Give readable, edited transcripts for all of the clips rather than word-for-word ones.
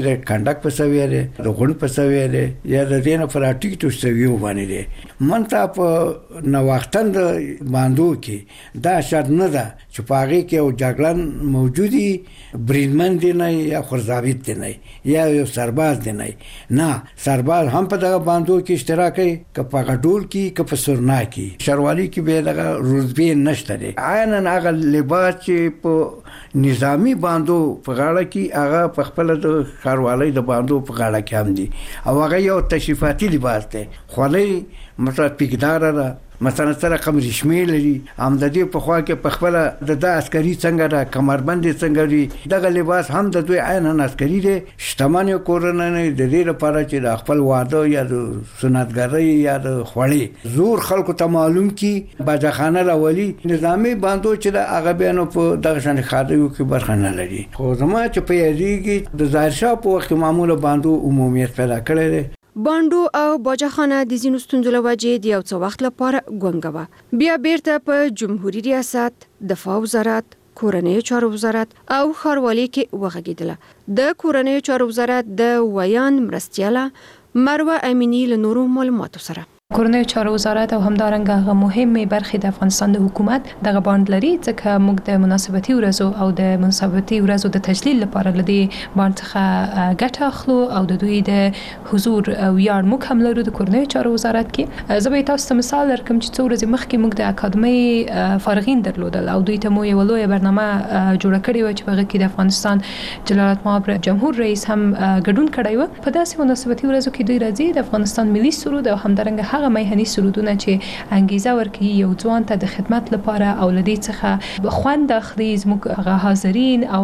د کنډک په سویره د غون په سویره یا د دینه پراټیک تو سویو باندې منته په نو وختند باندو کې دا شرط نه ده چې پاغي کې او جګړن موجودي بریدمن دی نه یا خرزابیت دی نه یا یو سرباز دی نه سرباز هم په دغه باندو کې اشتراک کوي که په غډول کې که په سرنا کې شروالي کې به دغه روزبي نشته دی عینن هغه لباس چې په نظامی باندو په غاړه کې هغه په خپل د ښاروالۍ د باندو په غاړه کې هم دي او هغه یو تشریفاتي لباس دی خولۍ مثلا پیګدار ده مثلا سره کوم رشمه لري هم د دې په خوا کې په خپل د عسکري څنګه ده کمربند څنګه دی دغه لباس هم د دوی عینن عسکري دی شتمن کورونه نه د دې لپاره چې د خپل واده یا د سنتګرۍ یا د خوړې زور خلکو ته معلوم کی باجخانه راولي نظامی باندو چې د هغه بینو په دغه شان خاطرو کې برخه نه لري خو زما چې په یادېږي د ظاهر شاه په وخت معموله باندو عمومیت پیدا کړی دی باندو او باجخانه د ځینو ستونزو له وجې د یو څه وخت لپاره ګونګه بیا بیرته په جمهوریت ریاست دفاع وزارت کورنۍ چارو وزارت او ښاروالۍ کې وغږیدله د کورنۍ چارو وزارت د ویان مرستیاله مروه امینی له نورو معلوماتو سره کورنۍ چارو وزارت او همدارنګه مهمه برخه د افغانستان د حکومت دغه باند لري ځکه موږ د مناسبتي ورځو او د مناسبتي ورځو د تجلیل لپاره لدی باند څخه ګټه اخلو او د دوی د حضور او یار موږ هم لرو د کورنۍ چارو وزارت کې زه به تاسو ته مثال درکم چې څو ورځې مخکې موږ د اکاډمي فارغین درلودل او دوی ته مو یو لوی برنامه جوړه کړې و چې په هغه کې د افغانستان جلالت مآب جمهور رئیس هم ګډون کړی و په داسې مناسبتي ورځو کې دوی راځي د افغانستان ملي سرود او همدارنګه هغه میهني سرودونه چې انګیزه ورکوي یو ځوان ته د خدمت لپاره او لدی څخه خوند اخلي زموږ هغه حاضرین او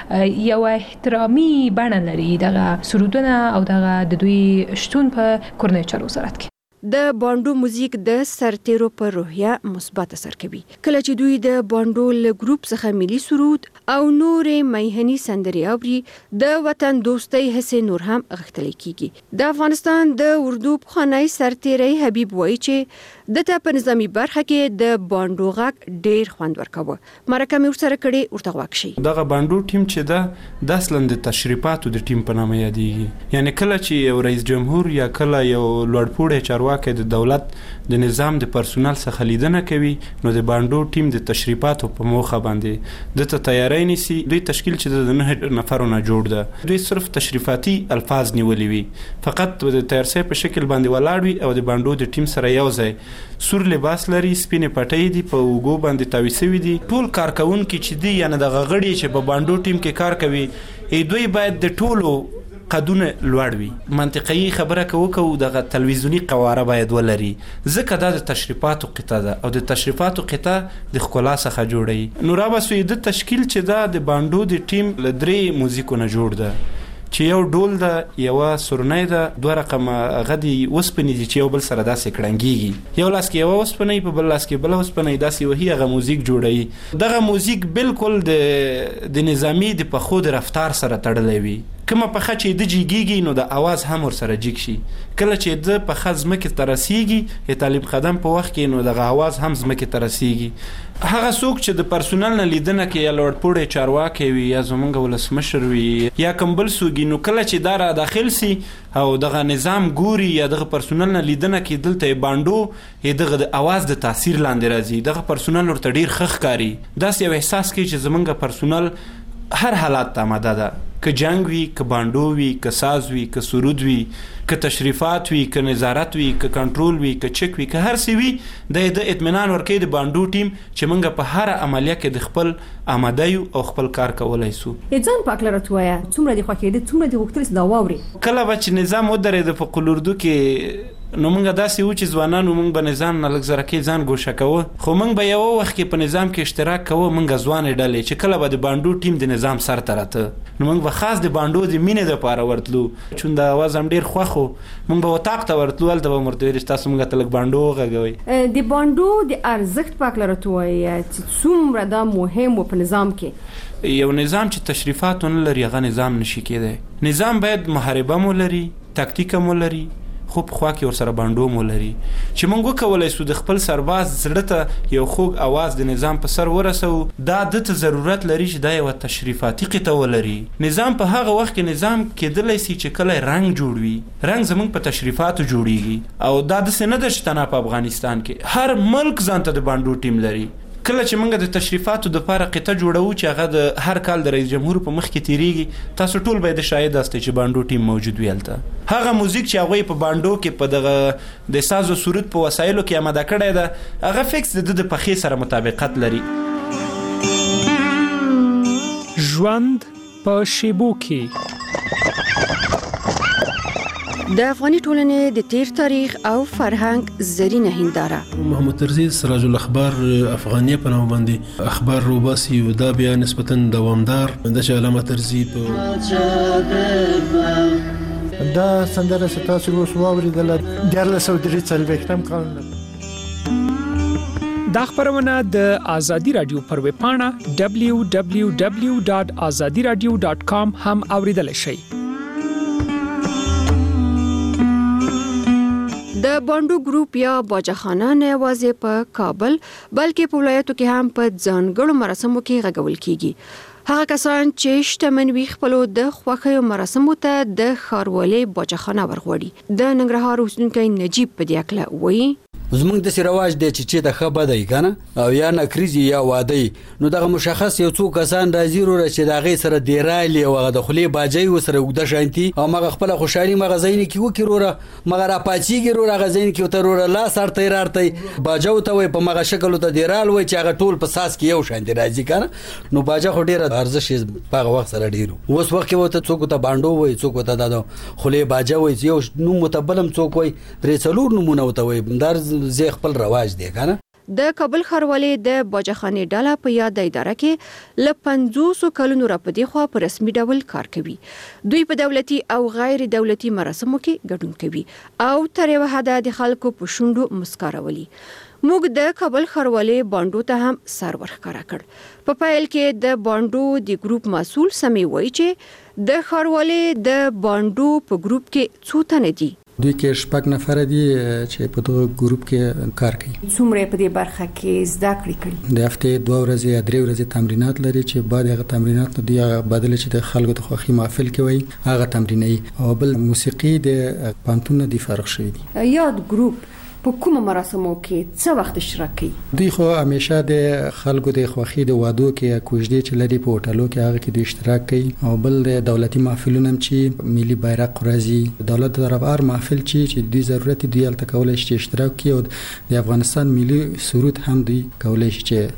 یو احترامي بڼه لري دغه سرودونه او دغه د دوی شتون په کورنۍ چارو وزارت کې د باندو موزیک د سرتیرو پر روحیه مثبت اثر کوي کله چې دوی د باندو له ګروپ څخه ملي سرود او نورې میهني سندرې اوري د وطن دوستۍ حسې نور هم غښتلی کیږي د افغانستان د اردو پخوانی سرتیری حبیب وایي چې دته په نظامی برخه کې د باندو غږ ډیر خوند ورکوه مرکه مې ورسره کړې ورته واکشي دغه باندو ټیم چې د اصلا د تشریفاتو د ټیم په نامه یادېږي یعنی کله چې یو رئیس جمهور یا کله یو لوړپوړی چارواکی د دولت د نظام د پرسونل څخه لیدنه کوي نو د باندو ټیم د تشریفاتو په موخه باندې د تیاری نیسي دوی تشکیل چې د 9 نفرو نه جوړ ده دوی صرف تشریفاتي الفاظ نیولې وي فقط د تیارسي په شکل باندې ولاړ وي او د باندو د ټیم سره یو ځای سور لباس لري سپینې پټۍ دي په وګو باندې تاوي سوي دي ټول کارکونکي چې دي یعنی د غغړی چې په باندو ټیم کې کار کوي دوی باید د ټولو قدونه لوړ وي منطقي خبره کوو دغه تلویزیونی قواره باید ولري ځکه دا د تشریفاتو قطعه ده او د تشریفاتو قطعه د ښکلا څخه جوړي نو را بسوي د تشکیل چې دا د باندو د ټیم له 3 موزیکو نه جوړ ده چې یو ډول ده یو سورنۍ ده دوه رقم غدي وسپنې دي چې یو بل سره داسې کړنګيږي یو لاس کې یو وسپنې په بل لاس کې بل وسپنې داسې وهي هغه موزیک جوړي دغه موزیک بالکل د نظامی د پخو د رفتار سره تړلې وي کومه پخه چې د جیږي نو د اواز هم ور سره جګ شي کله چې د پخه زمکه ترسيږي طالب قدم په وخت کې نو د اواز هم زمکه ترسيږي هغه څوک چې د پرسونل نه لیدنه کې یا لوړپوړی چارواکي وي یا زمونږ ولسمشر وي یا کمبل سوګي نو کله چې دا را داخل سي او دغه نظام ګوري یا دغه پرسونل نه لیدنه کې دلته باندو دغه د اواز د تاثیر لاندې راځي دغه پرسونل ورته ډیر خخ کاری داس یو احساس کوي چې زمونږ پرسونل هر حالات ته آماده ده که جنگ وي که باندو وي که ساز وي که سرود وي که تشریفات وي که نظارت وي که کنټرول وي که چک وي که هر څه وي د اطمینان ورکوي د باندو ټیم چې موږ په هر عملیه کې د خپل آماده یو او خپل کار کولای سو ځان پاک لرت وایا څومره دی خوکې دي څومره دی وختل دا واوري کله به چې نظام ودرې د فقلوردو کې نو موږ داسې و چې ځوانانو موږ به نظام نه لږ زرکې ځان ګوښه کوو خو موږ به یو وخت کې په نظام کې اشتراک کوو موږ ځوانې ډلې چې کله به د باندو ټیم د نظام سر ته راته نو موږ به خاص د باندو د مینې دپاره ورتلو چون د اواز هم ډېر خوښ و موږ به وطاق ته ورتلو هلته به مو ورته ویل چې تاسو موږ ته لږ باندو وغږوئ د باندو د ارزښت پاک لرت وایه چې څومره دا مهم و په نظام کې یو نظام چې تشریفات نه لري هغه نظام نشي کېدی نظام باید محاربه مو لري تاکتیک مو لري خو په خوا کې ورسره بانډو مو لري چې موږ وکولای شو د خپل سرباز زړه ته یو خوږ اواز د نظام په سر ورسو. دا دته ضرورت لري چې دا یو تشریفاتي قطعه ولري. نظام په هغه وخت کې نظام کېدلی سي چې کله رنګ جوړوي، رنګ زموږ په تشریفاتو جوړیږي او دا داسې نه ده چې تنها په افغانستان کې هر ملک ځان ته د بانډو ټیم لري. کله چې موږ د تشریفاتو د لپاره قطعه جوړو چې هغه د هر کال د رئیس جمهور په مخ کې تیریږي، تاسو ټول باید شاهد یاست چې بانډو ټیم موجود وي هلته. هغه موزیک چې هغوی په بانډو کې په دغه د ساز و سرود په وسایلو کې آماده کړی ده، هغه فکس د پخې سره مطابقت لري. ژوند په شیبو کې د افغاني ټولنې د تیر تاریخ او فرهنګ زرینه هنداره. محمد طرزي سراج الاخبار افغانیه په نوم باندې اخبار روباسي او دا بیا نسبتا دوامدار د علامه طرزي په دا سندره ستاسو اوس واوریدل د 1943 کال. دا خبرونه د آزادی رادیو پر ویب پاڼه www.azadiradio.com هم اوریدل شئ. د بانډو ګروپ یا باجخانه نه یوازې په کابل بلکې په ولایتو کې هم په ځانګړو مراسمو کې غږول کیږي. هغه کسان چې شتمن وي خپلو د خوښیو مراسمو ته د ښاروالۍ باجخانه ورغواړي. د ننګرهار اوسیدونکی نجیب په دې اړه وایي زمونږ د رواج دی چې د خبره دی کنه او یا نکریزي یا واده نو دغه مشخص یو څو کسان راځي ورو چې دغه سره دیرالي او د خلی باجی وسره وګد شانتي او مغه خپل خوشالي مغزین کې وکړوره مغه را پاتېږي ورو غزین کې وتروره لا سرته رارته باجو ته وي په مغه شکل ته دیرال وي چې هغه ټول په ساس کې یو شان دی راځي کنه نو باجا خو ډیره ارزش په وخت سره ډیرو اوس وخت کې وته څوک ته باندو وي څوک ته د خلی باجا وي یو نو متبلم څوک وي درې څلور نمونه وته وي در زه خپل رواج دی کنه. د کابل ښاروالۍ د باجخانې ډله په یاد اداره کې ل 500 کلونو را پدې خو په رسمي ډول کار کوي. دوی په دولتي او غیر دولتي مراسمو کې ګډون کوي او تر یو حد د خلکو په شونډو مسکارولي. موږ د کابل ښاروالۍ بانډو ته هم سر ورښکاره کړ. په پیل کې د بانډو د ګروپ مسؤل سمې وایي چې د ښاروالۍ د بانډو په ګروپ کې څو تنه دي. دوی کې شپږ نفر دي چې په دغه ګروپ کې کار کوي. څومره په دې برخه کې زده کړې د هفته 2 ورځې یا 3 ورځې تمرینات لري چې بعد هغه تمرینات نو دی بدل چې د خلکو د خوخي محفل کوي هغه تمریني او بل موسیقي د پانتون دی فرق شوی دي. یاد ګروپ په کومه مراسمو کې څه وخت اشتراک کوي؟ دوی خو همیشه د خلکو د خوخي د وادو کې کوژدي چې لري په هوټلو کې هغه کې د اشتراک کوي او بل د دولتي محفلونو چې ملي بیرغ راځي دولت طرفدار محفل چې دوی ضرورت دی الته کولای شي اشتراک کوي او د افغانستان ملي سرود هم دوی کولای شي چې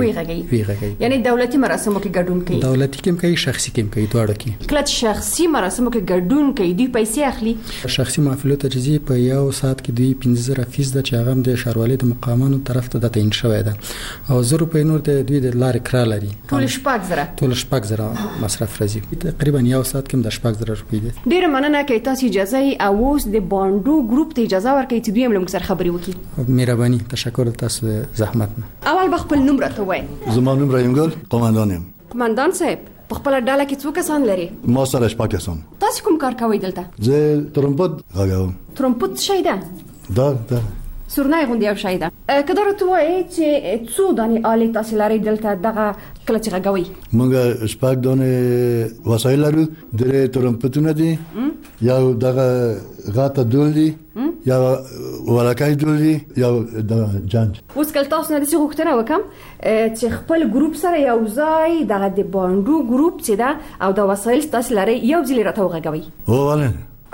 ویغږي یعنی دولتي مراسمو کې ګډون کوي. دولتي کې کوي شخصي کې کوي دواړه کې. کله شخصي مراسمو کې ګډون کوي دوی پیسې اخلي. شخصي محفلو ته چې په یو ساعت کې دوی 15000 فیصد چې هغه د ښاروالۍ د مقامونو طرف ته د تعین شوی ده او 0 روپۍ نور د دوی د لارې کرا لري. ټول شپږ زره مصرف راځي. تقریبا یو ساعت کې د 16000 روپۍ دي. ډیره مننه کوي تاسو اجازه او اوس د بانډو ګروپ ته اجازه ورکړئ چې دوی هم موږ سره خبرې وکړي. مهرباني تشکر تاسو زحمت نه. اول بخپل نوم راته وایي. زما نوم رحیم ګل قومندان یم. قومندان صاحب په خپل ډله کې څو کسان لري؟ ما سره شپږ کسان. تاسو کوم کار کوئ دلته؟ زه ترمپت غږوم. ترمپت شي ده؟ دا سورنای غونډه یو شي ده. کله راته وایي چې څو دانې آلې تاسو لري دلته دغه کله چې غږوي؟ موږ شپږ دانې وسایل لرو. درې ترمپتونه دي یا دغه غاټه دول دي یا ولکای دول دي یا د جنج. اوس کله تاسو نه څه غوښتنه وکم چې خپل ګروپ سره یو ځای دغه د بانډو ګروپ چې ده او د وسایل تاسو لري یو ځای راته وغږوي. هو ولې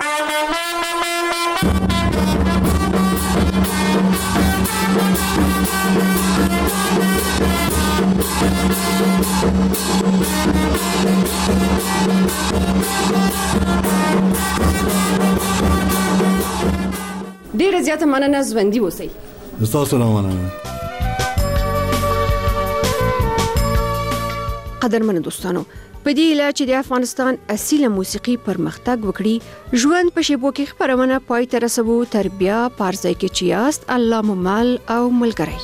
ډیره زیاته مننه ژوندي اوسئ. تاسو نه مننه. قدرمن دوستانو په دې اله چې د افغانستان اصیله موسیقي پرمختګ وکړي ژوند په شیبو کې خبرونه پای ته رسوو. تر بیا پارځای کې چې یاست الله مو مل او ملګری.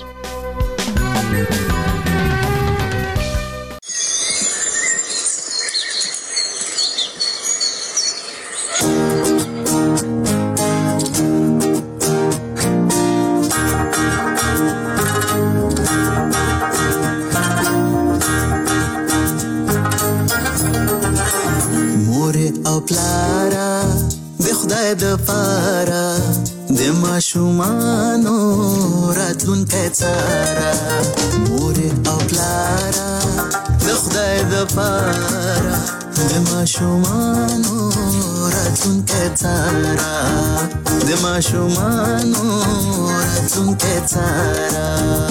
پلارا د خدای د پاره د ماشومانو راتلونکی څاره مور او پلارا د خدای د پاره د ماشومانو راتلونکی څاره د ماشومانو راتلونکی څاره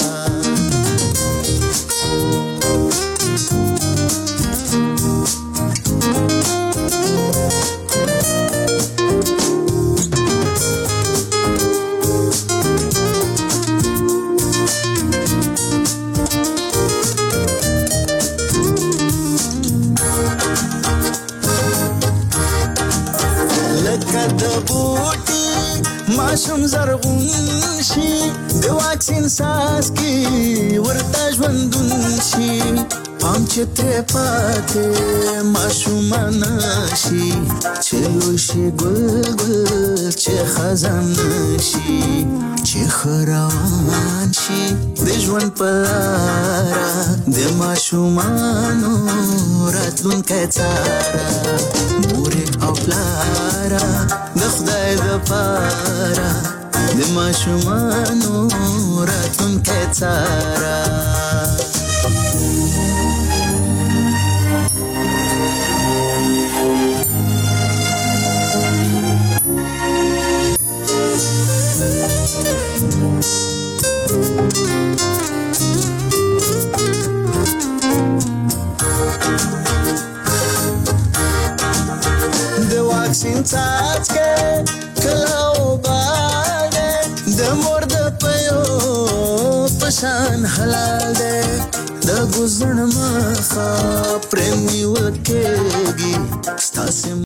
ماشوم زرغون شي د واکسین ساس کی ورته ژوندون شي پام چې ترې پاتې ماشوم نشي چې لوی شي ګل ګل چې خزان شي چې خروان شي د ژوند په لاره د ماشومانو راتلونکی څاره مور او پلاره د خدای د پاره د ماشومانو راتلونکی څاره واکسین څاڅکې کله وباله د مور د پیو پشان حلال ده د ګزړ مخه پرې نیول کېږي ستاسو